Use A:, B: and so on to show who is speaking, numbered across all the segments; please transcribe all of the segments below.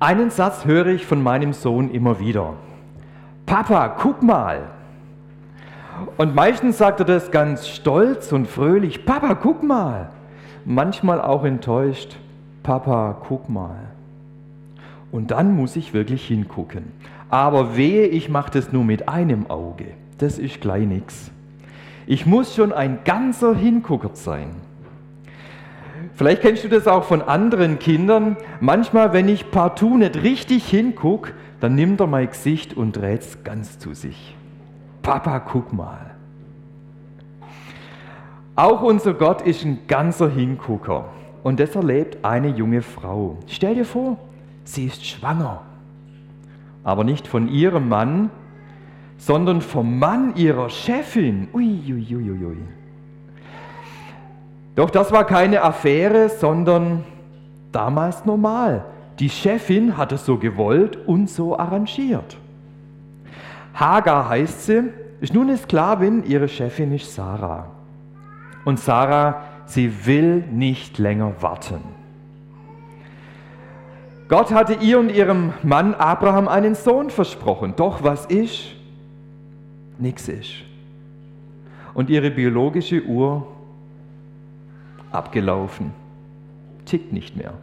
A: Einen Satz höre ich von meinem Sohn immer wieder. Papa, guck mal. Und meistens sagt er das ganz stolz und fröhlich. Papa, guck mal. Manchmal auch enttäuscht. Papa, guck mal. Und dann muss ich wirklich hingucken. Aber wehe, ich mache das nur mit einem Auge. Das ist gleich nix. Ich muss schon ein ganzer Hingucker sein. Vielleicht kennst du das auch von anderen Kindern. Manchmal, wenn ich partout nicht richtig hingucke, dann nimmt er mein Gesicht und dreht es ganz zu sich. Papa, guck mal. Auch unser Gott ist ein ganzer Hingucker. Und das erlebt eine junge Frau. Stell dir vor, sie ist schwanger. Aber nicht von ihrem Mann, sondern vom Mann ihrer Chefin. Uiuiuiui. Doch das war keine Affäre, sondern damals normal. Die Chefin hat es so gewollt und so arrangiert. Hagar heißt sie, ist nun eine Sklavin, ihre Chefin ist Sarah. Und Sarah, sie will nicht länger warten. Gott hatte ihr und ihrem Mann Abraham einen Sohn versprochen. Doch was ist? Nix ist. Und ihre biologische Uhr abgelaufen. Tickt nicht mehr.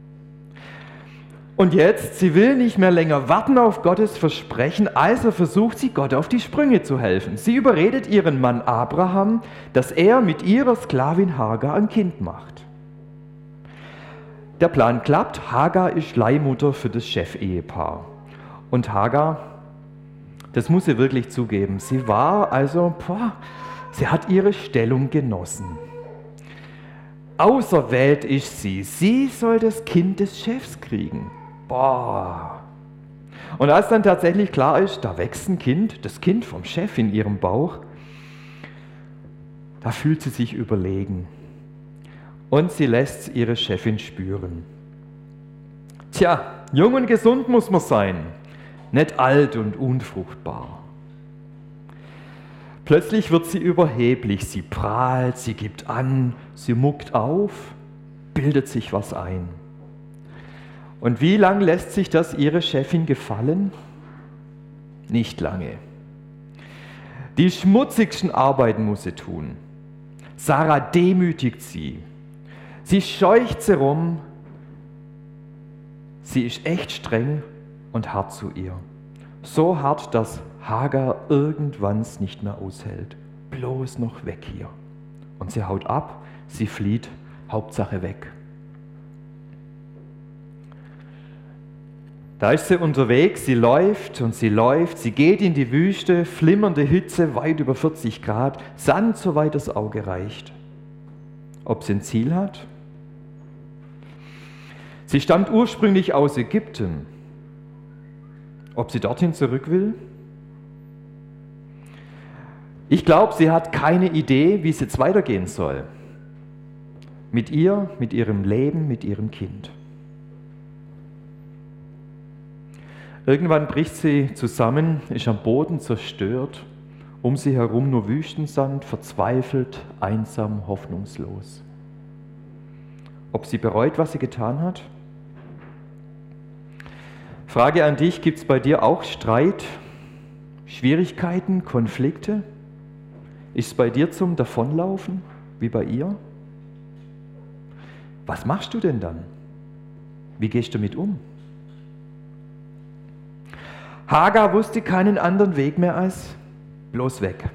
A: Und jetzt, sie will nicht mehr länger warten auf Gottes Versprechen, also versucht sie, Gott auf die Sprünge zu helfen. Sie überredet ihren Mann Abraham, dass er mit ihrer Sklavin Hagar ein Kind macht. Der Plan klappt, Hagar ist Leihmutter für das Chefehepaar. Und Hagar, das muss sie wirklich zugeben, sie war also, sie hat ihre Stellung genossen. Auserwählt ist sie, sie soll das Kind des Chefs kriegen. Und als dann tatsächlich klar ist, da wächst ein Kind, das Kind vom Chef in ihrem Bauch, da fühlt sie sich überlegen. Und sie lässt ihre Chefin spüren. Tja, jung und gesund muss man sein, nicht alt und unfruchtbar. Plötzlich wird sie überheblich, sie prahlt, sie gibt an, sie muckt auf, bildet sich was ein. Und wie lang lässt sich das ihre Chefin gefallen? Nicht lange. Die schmutzigsten Arbeiten muss sie tun. Sarah demütigt sie. Sie scheucht sie rum. Sie ist echt streng und hart zu ihr. So hart, dass Hagar irgendwann nicht mehr aushält. Bloß noch weg hier. Und sie haut ab, sie flieht, Hauptsache weg. Da ist sie unterwegs, sie läuft, sie geht in die Wüste, flimmernde Hitze, weit über 40 Grad, Sand, soweit das Auge reicht. Ob sie ein Ziel hat? Sie stammt ursprünglich aus Ägypten. Ob sie dorthin zurück will? Ich glaube, sie hat keine Idee, wie es jetzt weitergehen soll. Mit ihr, mit ihrem Leben, mit ihrem Kind. Irgendwann bricht sie zusammen, ist am Boden zerstört, um sie herum nur Wüstensand, verzweifelt, einsam, hoffnungslos. Ob sie bereut, was sie getan hat? Frage an dich, gibt es bei dir auch Streit, Schwierigkeiten, Konflikte? Ist es bei dir zum Davonlaufen, wie bei ihr? Was machst du denn dann? Wie gehst du damit um? Hagar wusste keinen anderen Weg mehr als bloß weg.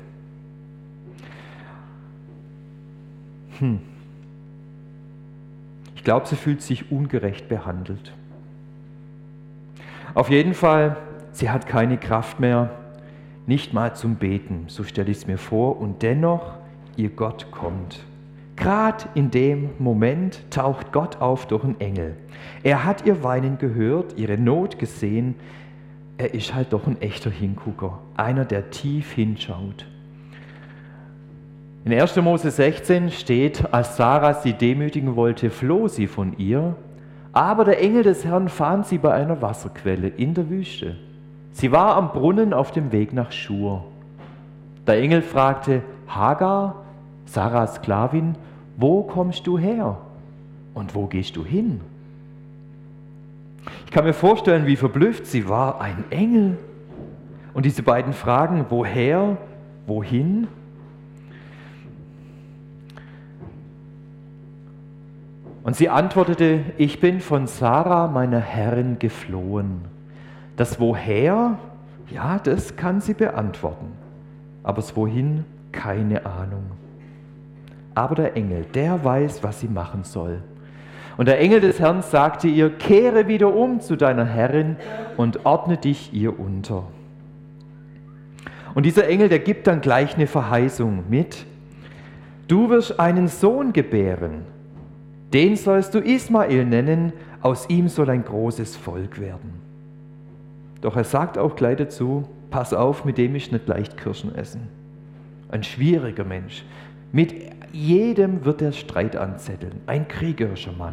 A: Ich glaube, sie fühlt sich ungerecht behandelt. Auf jeden Fall, sie hat keine Kraft mehr, nicht mal zum Beten, so stelle ich es mir vor. Und dennoch, ihr Gott kommt. Gerade in dem Moment taucht Gott auf durch einen Engel. Er hat ihr Weinen gehört, ihre Not gesehen. Er ist halt doch ein echter Hingucker, einer, der tief hinschaut. In 1. Mose 16 steht, als Sarah sie demütigen wollte, floh sie von ihr, aber der Engel des Herrn fand sie bei einer Wasserquelle in der Wüste. Sie war am Brunnen auf dem Weg nach Schur. Der Engel fragte, Hagar, Sarahs Sklavin, wo kommst du her und wo gehst du hin? Ich kann mir vorstellen, wie verblüfft sie war, ein Engel. Und diese beiden Fragen, woher, wohin? Und sie antwortete, ich bin von Sarah, meiner Herrin, geflohen. Das Woher, ja, das kann sie beantworten. Aber das Wohin, keine Ahnung. Aber der Engel, der weiß, was sie machen soll. Und der Engel des Herrn sagte ihr, kehre wieder um zu deiner Herrin und ordne dich ihr unter. Und dieser Engel, der gibt dann gleich eine Verheißung mit. Du wirst einen Sohn gebären, den sollst du Ismael nennen, aus ihm soll ein großes Volk werden. Doch er sagt auch gleich dazu, pass auf, mit dem ist nicht leicht Kirschen essen. Ein schwieriger Mensch. Mit jedem wird er Streit anzetteln. Ein kriegerischer Mann.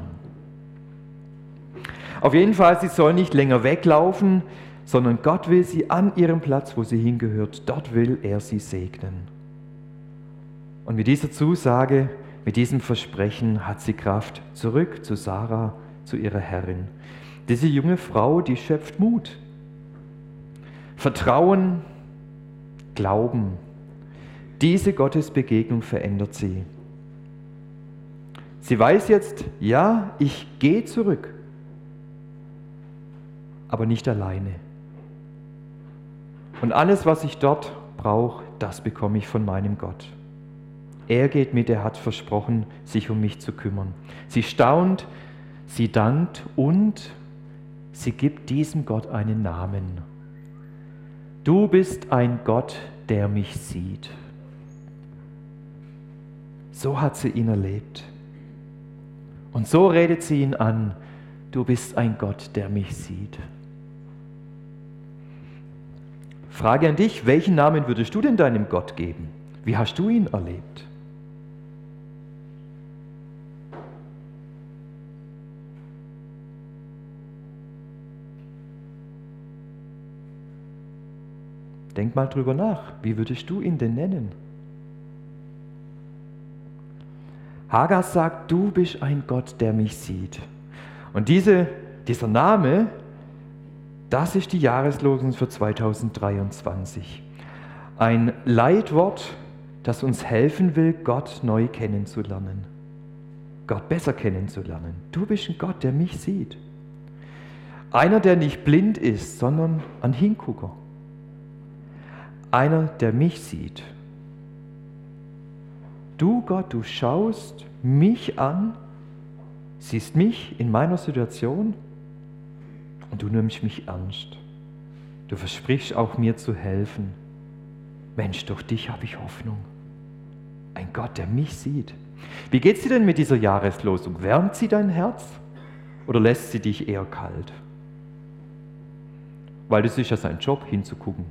A: Auf jeden Fall, sie soll nicht länger weglaufen, sondern Gott will sie an ihrem Platz, wo sie hingehört, dort will er sie segnen. Und mit dieser Zusage, mit diesem Versprechen hat sie Kraft zurück zu Sarah, zu ihrer Herrin. Diese junge Frau, die schöpft Mut. Vertrauen, Glauben. Diese Gottesbegegnung verändert sie. Sie weiß jetzt, ja, ich gehe zurück, aber nicht alleine. Und alles, was ich dort brauche, das bekomme ich von meinem Gott. Er geht mit, er hat versprochen, sich um mich zu kümmern. Sie staunt, sie dankt und sie gibt diesem Gott einen Namen. Du bist ein Gott, der mich sieht. So hat sie ihn erlebt. Und so redet sie ihn an, du bist ein Gott, der mich sieht. Frage an dich, welchen Namen würdest du denn deinem Gott geben? Wie hast du ihn erlebt? Denk mal drüber nach, wie würdest du ihn denn nennen? Hagar sagt, du bist ein Gott, der mich sieht. Und dieser Name, das ist die Jahreslosung für 2023. Ein Leitwort, das uns helfen will, Gott neu kennenzulernen. Gott besser kennenzulernen. Du bist ein Gott, der mich sieht. Einer, der nicht blind ist, sondern ein Hingucker. Einer, der mich sieht. Du, Gott, du schaust mich an, siehst mich in meiner Situation und du nimmst mich ernst. Du versprichst auch mir zu helfen. Mensch, durch dich habe ich Hoffnung. Ein Gott, der mich sieht. Wie geht es dir denn mit dieser Jahreslosung? Wärmt sie dein Herz oder lässt sie dich eher kalt? Weil das ist ja sein Job, hinzugucken.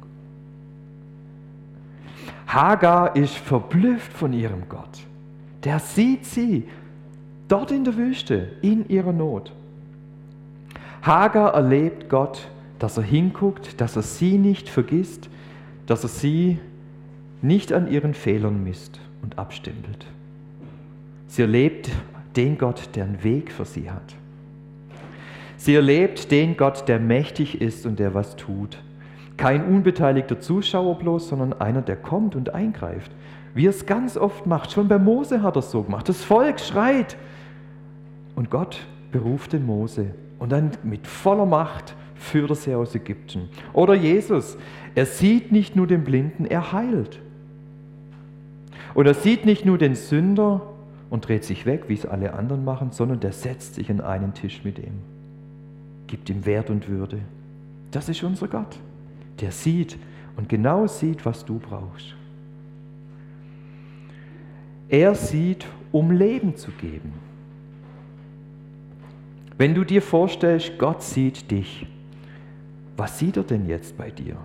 A: Hagar ist verblüfft von ihrem Gott. Der sieht sie dort in der Wüste, in ihrer Not. Hagar erlebt Gott, dass er hinguckt, dass er sie nicht vergisst, dass er sie nicht an ihren Fehlern misst und abstempelt. Sie erlebt den Gott, der einen Weg für sie hat. Sie erlebt den Gott, der mächtig ist und der was tut. Kein unbeteiligter Zuschauer bloß, sondern einer, der kommt und eingreift. Wie er es ganz oft macht. Schon bei Mose hat er es so gemacht. Das Volk schreit. Und Gott beruft den Mose. Und dann mit voller Macht führt er sie aus Ägypten. Oder Jesus. Er sieht nicht nur den Blinden, er heilt. Und er sieht nicht nur den Sünder und dreht sich weg, wie es alle anderen machen, sondern der setzt sich an einen Tisch mit ihm. Gibt ihm Wert und Würde. Das ist unser Gott. Der sieht und genau sieht, was du brauchst. Er sieht, um Leben zu geben. Wenn du dir vorstellst, Gott sieht dich, was sieht er denn jetzt bei dir?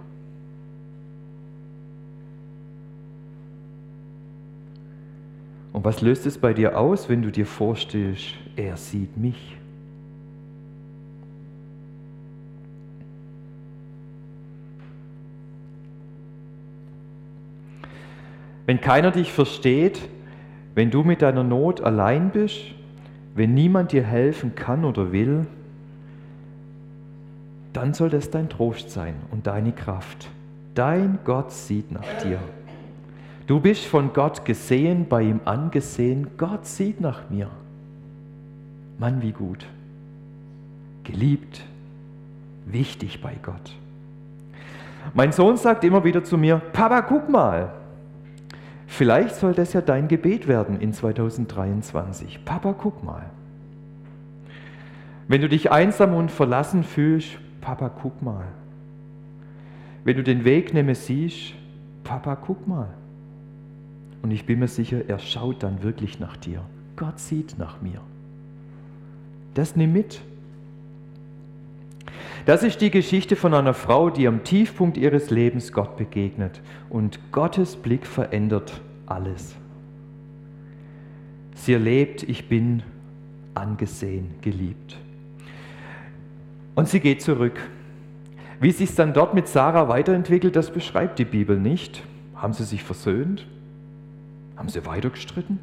A: Und was löst es bei dir aus, wenn du dir vorstellst, er sieht mich? Wenn keiner dich versteht, wenn du mit deiner Not allein bist, wenn niemand dir helfen kann oder will, dann soll das dein Trost sein und deine Kraft. Dein Gott sieht nach dir. Du bist von Gott gesehen, bei ihm angesehen. Gott sieht nach mir. Mann, wie gut. Geliebt, wichtig bei Gott. Mein Sohn sagt immer wieder zu mir, Papa, guck mal. Vielleicht soll das ja dein Gebet werden in 2023. Papa, guck mal. Wenn du dich einsam und verlassen fühlst, Papa, guck mal. Wenn du den Weg nicht mehr siehst, Papa, guck mal. Und ich bin mir sicher, er schaut dann wirklich nach dir. Gott sieht nach mir. Das nimm mit. Das ist die Geschichte von einer Frau, die am Tiefpunkt ihres Lebens Gott begegnet. Und Gottes Blick verändert alles. Sie erlebt, ich bin angesehen, geliebt. Und sie geht zurück. Wie sich dann dort mit Sarah weiterentwickelt, das beschreibt die Bibel nicht. Haben sie sich versöhnt? Haben sie weiter gestritten?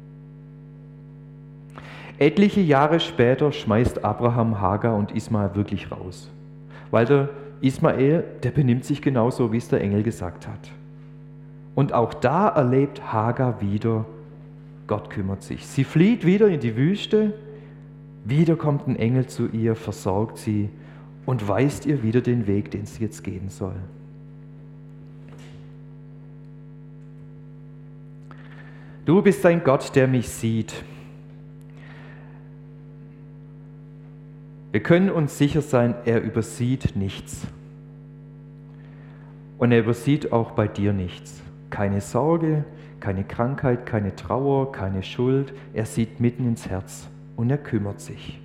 A: Etliche Jahre später schmeißt Abraham Hagar und Ismael wirklich raus. Weil der Ismael, der benimmt sich genauso, wie es der Engel gesagt hat. Und auch da erlebt Hagar wieder, Gott kümmert sich. Sie flieht wieder in die Wüste, wieder kommt ein Engel zu ihr, versorgt sie und weist ihr wieder den Weg, den sie jetzt gehen soll. Du bist ein Gott, der mich sieht. Wir können uns sicher sein, er übersieht nichts. Und er übersieht auch bei dir nichts. Keine Sorge, keine Krankheit, keine Trauer, keine Schuld. Er sieht mitten ins Herz und er kümmert sich.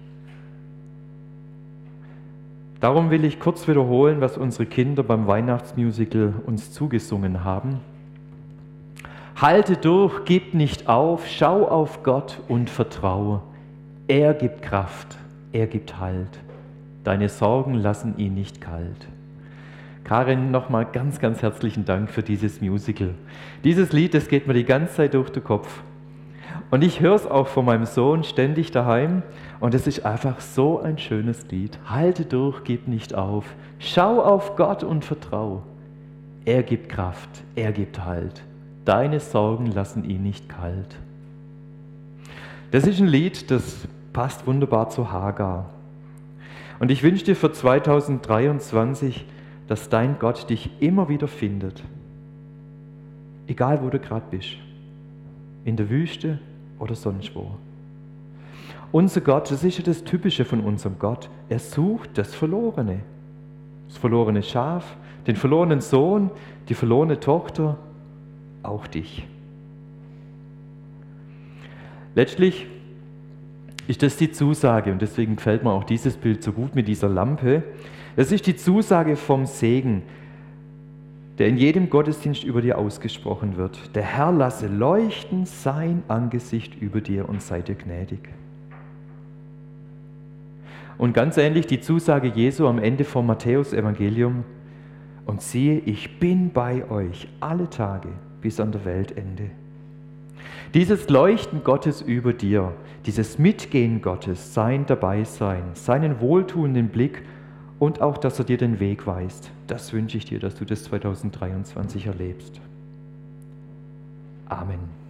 A: Darum will ich kurz wiederholen, was unsere Kinder beim Weihnachtsmusical uns zugesungen haben. Halte durch, gib nicht auf, schau auf Gott und vertraue. Er gibt Kraft, er gibt Halt. Deine Sorgen lassen ihn nicht kalt. Karin, nochmal ganz, ganz herzlichen Dank für dieses Musical. Dieses Lied, das geht mir die ganze Zeit durch den Kopf. Und ich höre es auch von meinem Sohn ständig daheim. Und es ist einfach so ein schönes Lied. Halte durch, gib nicht auf. Schau auf Gott und vertrau. Er gibt Kraft, er gibt Halt. Deine Sorgen lassen ihn nicht kalt. Das ist ein Lied, das passt wunderbar zu Hagar. Und ich wünsche dir für 2023, dass dein Gott dich immer wieder findet. Egal, wo du gerade bist. In der Wüste oder sonst wo. Unser Gott, das ist ja das Typische von unserem Gott. Er sucht das verlorene Schaf, den verlorenen Sohn, die verlorene Tochter, auch dich. Letztlich ist das die Zusage, und deswegen gefällt mir auch dieses Bild so gut mit dieser Lampe. Das ist die Zusage vom Segen, der in jedem Gottesdienst über dir ausgesprochen wird. Der Herr lasse leuchten sein Angesicht über dir und sei dir gnädig. Und ganz ähnlich die Zusage Jesu am Ende vom Matthäus-Evangelium. Und siehe, ich bin bei euch alle Tage bis an der Weltende. Dieses Leuchten Gottes über dir, dieses Mitgehen Gottes, sein Dabeisein, seinen wohltuenden Blick und auch, dass er dir den Weg weist, das wünsche ich dir, dass du das 2023 erlebst. Amen.